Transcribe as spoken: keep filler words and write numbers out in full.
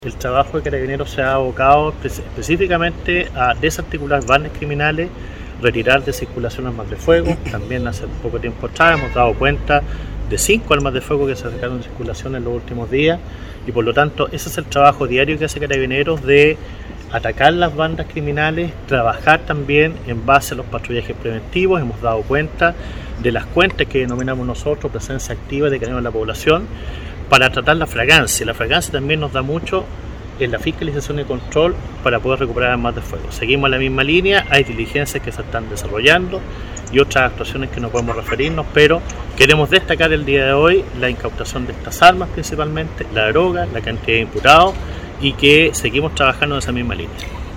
El trabajo de Carabineros se ha abocado específicamente a desarticular bandas criminales, retirar de circulación armas de fuego. También hace poco tiempo atrás hemos dado cuenta de cinco armas de fuego que se sacaron de circulación en los últimos días, y por lo tanto ese es el trabajo diario que hace Carabineros, de atacar las bandas criminales, trabajar también en base a los patrullajes preventivos. Hemos dado cuenta de las cuentas que denominamos nosotros presencia activa de Carabineros en la población, para tratar la fragancia. La fragancia también nos da mucho en la fiscalización y control para poder recuperar armas de fuego. Seguimos la misma línea, hay diligencias que se están desarrollando y otras actuaciones que no podemos referirnos, pero queremos destacar el día de hoy la incautación de estas armas principalmente, la droga, la cantidad de imputados, y que seguimos trabajando en esa misma línea.